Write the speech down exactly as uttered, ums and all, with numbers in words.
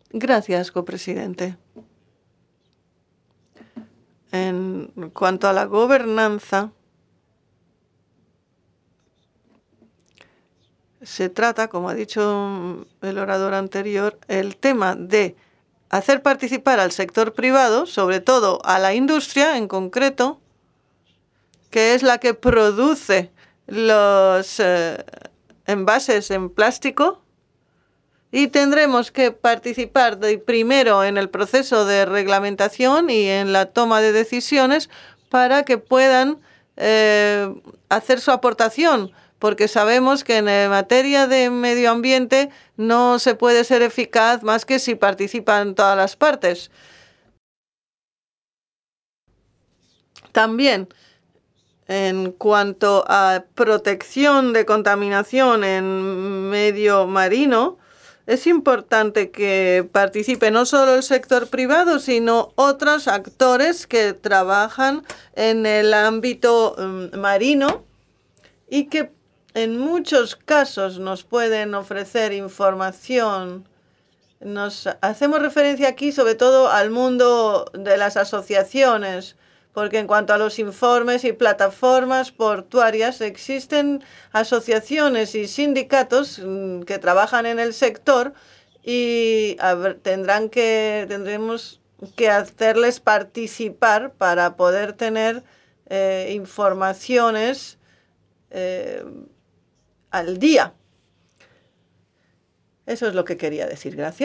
Gracias, copresidente. En cuanto a la gobernanza, se trata, como ha dicho el orador anterior, el tema de hacer participar al sector privado, sobre todo a la industria en concreto, que es la que produce los eh, envases en plástico, y tendremos que participar de primero en el proceso de reglamentación y en la toma de decisiones para que puedan eh, hacer su aportación, porque sabemos que en materia de medio ambiente no se puede ser eficaz más que si participan todas las partes. También, en cuanto a protección de contaminación en medio marino, es importante que participe no solo el sector privado, sino otros actores que trabajan en el ámbito um, marino y que en muchos casos nos pueden ofrecer información. Nos hacemos referencia aquí sobre todo al mundo de las asociaciones, porque en cuanto a los informes y plataformas portuarias, existen asociaciones y sindicatos mmm, que trabajan en el sector y ver, tendrán que, tendremos que hacerles participar para poder tener eh, informaciones eh, al día. Eso es lo que quería decir. Gracias.